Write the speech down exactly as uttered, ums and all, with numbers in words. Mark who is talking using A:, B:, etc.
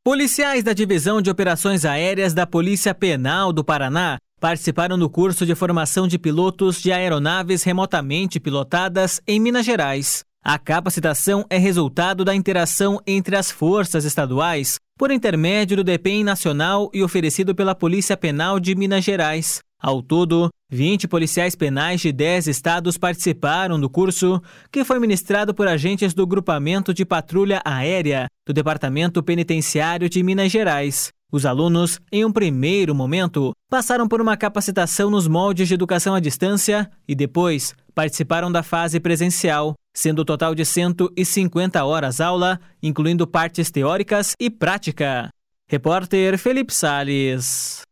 A: Policiais da Divisão de Operações Aéreas da Polícia Penal do Paraná participaram do curso de formação de pilotos de aeronaves remotamente pilotadas em Minas Gerais. A capacitação é resultado da interação entre as forças estaduais por intermédio do D E P E M Nacional e oferecido pela Polícia Penal de Minas Gerais. Ao todo, vinte policiais penais de dez estados participaram do curso, que foi ministrado por agentes do Grupamento de Patrulha Aérea do Departamento Penitenciário de Minas Gerais. Os alunos, em um primeiro momento, passaram por uma capacitação nos moldes de educação à distância e depois participaram da fase presencial, sendo o total de cento e cinquenta horas aula, incluindo partes teóricas e prática. Repórter Felipe Salles.